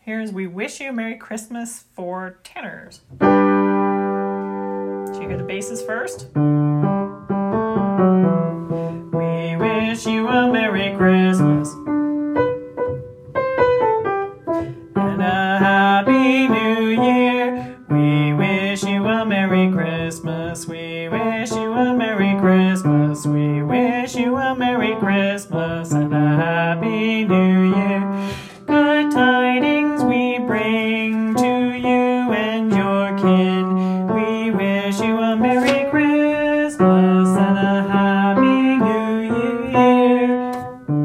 Here's We Wish You a Merry Christmas for tenors. Did you hear the basses first? We wish you a Merry Christmas and a Happy New Year. We wish you a Merry Christmas. We wish you a Merry Christmas. We wish you a Merry Christmas and a Happy New Year. Good tidings we bring to you and your kin. We wish you a Merry Christmas and a Happy New Year.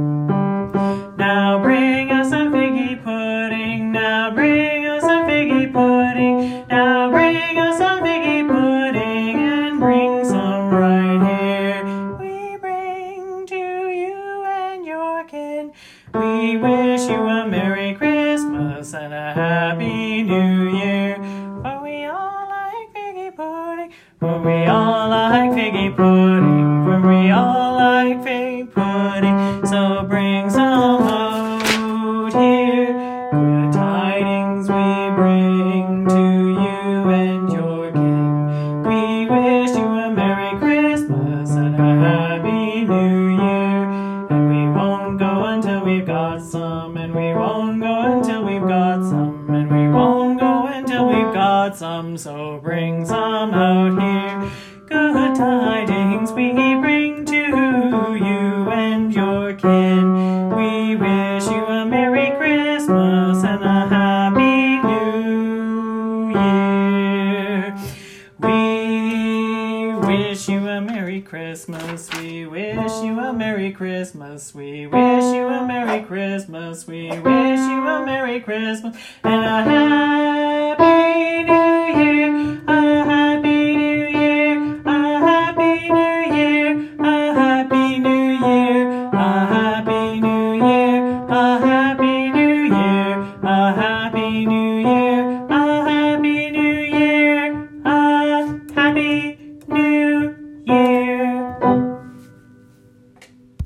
Now bring us a figgy pudding. Now bring us a figgy pudding. Now bring us a figgy pudding and bring some right here. We bring to you and your kin. We wish you a Merry Christmas and a Happy New Year. For we all like figgy pudding. For we all like figgy pudding. For we all like fig pudding. So bring some out here. Good tidings we bring to you and your kin. We wish you a Merry Christmas and a Happy New Year. And we won't go until we've got some. And we won't go until we've got some. And we won't go until we've got some. So bring some out here. Good tidings we bring to you and your kin. We wish you a Merry Christmas and a Happy New Year. We wish you a Merry Christmas. We wish you a Merry Christmas. We wish you a Merry Christmas. We wish you a Merry Christmas and a Happy